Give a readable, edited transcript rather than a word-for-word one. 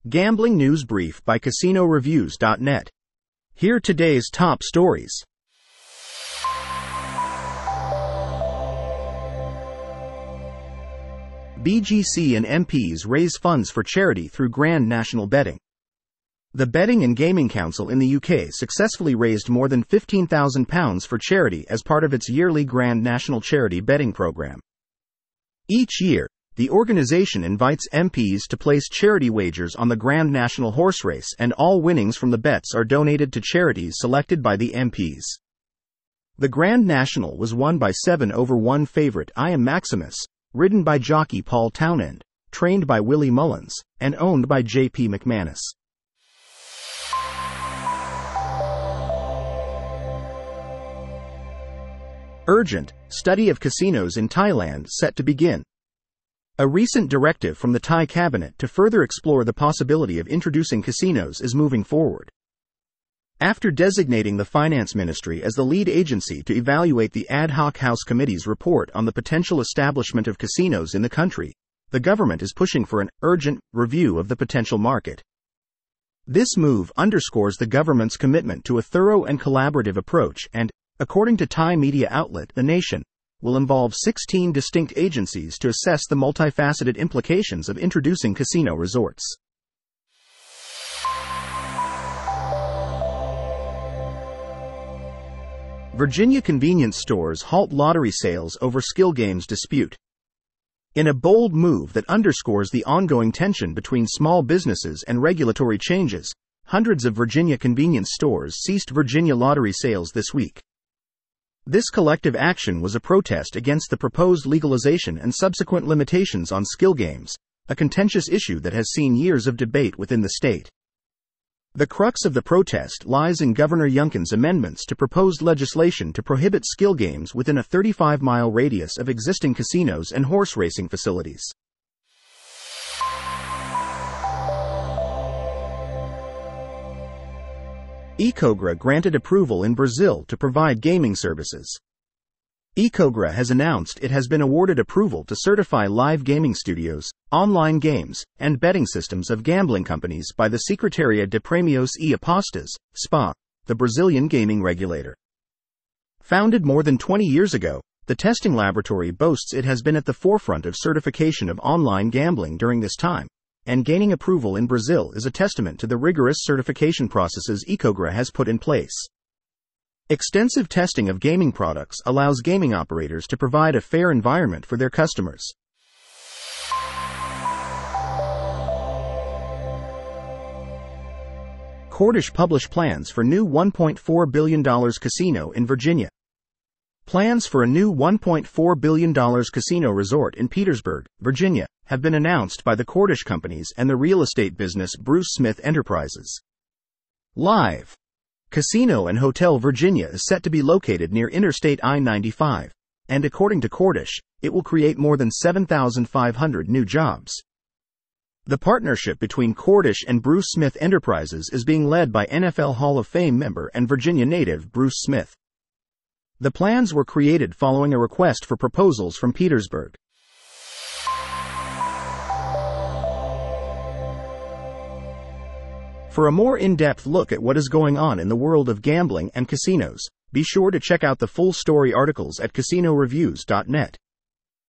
Gambling News Brief by CasinoReviews.net. Here are today's top stories. BGC and MPs raise funds for charity through Grand National Betting. The Betting and Gaming Council in the UK successfully raised more than £15,000 for charity as part of its yearly Grand National Charity Betting Programme. Each year, the organisation invites MPs to place charity wagers on the Grand National Horse Race, and all winnings from the bets are donated to charities selected by the MPs. The Grand National was won by 7/1 favourite I Am Maximus, ridden by jockey Paul Townend, trained by Willie Mullins, and owned by J.P. McManus. Urgent study of casinos in Thailand set to begin. A recent directive from the Thai cabinet to further explore the possibility of introducing casinos is moving forward. After designating the Finance Ministry as the lead agency to evaluate the Ad Hoc House Committee's report on the potential establishment of casinos in the country, the government is pushing for an urgent review of the potential market. This move underscores the government's commitment to a thorough and collaborative approach and, according to Thai media outlet The Nation, will involve 16 distinct agencies to assess the multifaceted implications of introducing casino resorts. Virginia convenience stores halt lottery sales over skill games dispute. In a bold move that underscores the ongoing tension between small businesses and regulatory changes, hundreds of Virginia convenience stores ceased Virginia lottery sales this week. This collective action was a protest against the proposed legalization and subsequent limitations on skill games, a contentious issue that has seen years of debate within the state. The crux of the protest lies in Governor Youngkin's amendments to proposed legislation to prohibit skill games within a 35-mile radius of existing casinos and horse racing facilities. Ecogra granted approval in Brazil to provide gaming services. Ecogra has announced it has been awarded approval to certify live gaming studios, online games, and betting systems of gambling companies by the Secretaria de Premios e Apostas, SPA, the Brazilian gaming regulator. Founded more than 20 years ago, the testing laboratory boasts it has been at the forefront of certification of online gambling during this time, and gaining approval in Brazil is a testament to the rigorous certification processes Ecogra has put in place. Extensive testing of gaming products allows gaming operators to provide a fair environment for their customers. Cordish publish plans for new $1.4 billion casino in Virginia. Plans for a new $1.4 billion casino resort in Petersburg, Virginia, have been announced by the Cordish companies and the real estate business Bruce Smith Enterprises. Live Casino and Hotel Virginia is set to be located near Interstate I-95, and according to Cordish, it will create more than 7,500 new jobs. The partnership between Cordish and Bruce Smith Enterprises is being led by NFL Hall of Fame member and Virginia native Bruce Smith. The plans were created following a request for proposals from Petersburg. For a more in-depth look at what is going on in the world of gambling and casinos, be sure to check out the full story articles at CasinoReviews.net.